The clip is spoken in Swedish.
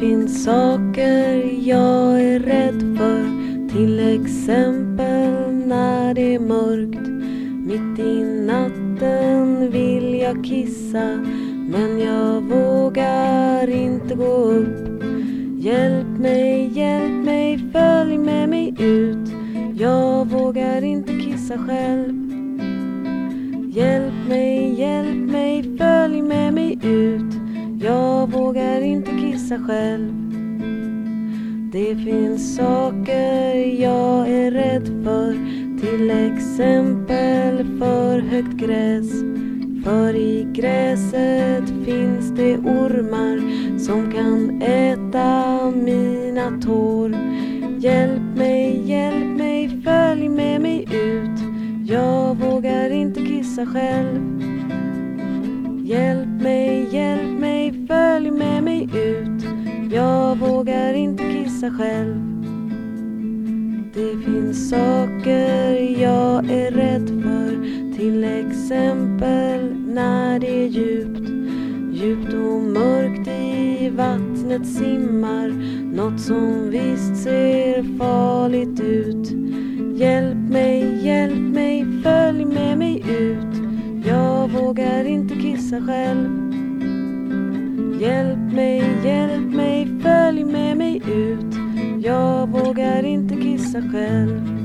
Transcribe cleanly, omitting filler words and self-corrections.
finns saker jag är rädd för. Till exempel när det är mörkt. Mitt i natten vill jag kissa, men jag vågar inte gå upp. Hjälp mig, följ med mig ut. Jag vågar inte kissa själv. Hjälp mig, följ med mig ut. Jag vågar inte kissa själv. Det finns saker jag är rädd för. Till exempel för högt gräs. För i gräset finns det ormar som kan äta mina tår. Hjälp mig, följ med mig ut. Jag vågar inte kissa själv. Hjälp mig, följ med mig ut. Jag vågar inte kissa själv. Det finns saker jag är rädd för. Till exempel när det är djupt. Djupt och mörkt i vattnet simmar något som visst ser farligt ut. Hjälp mig, följ med mig ut. Jag vågar inte kissa själv. Hjälp mig, följ med mig ut. Jag vågar inte kissa själv.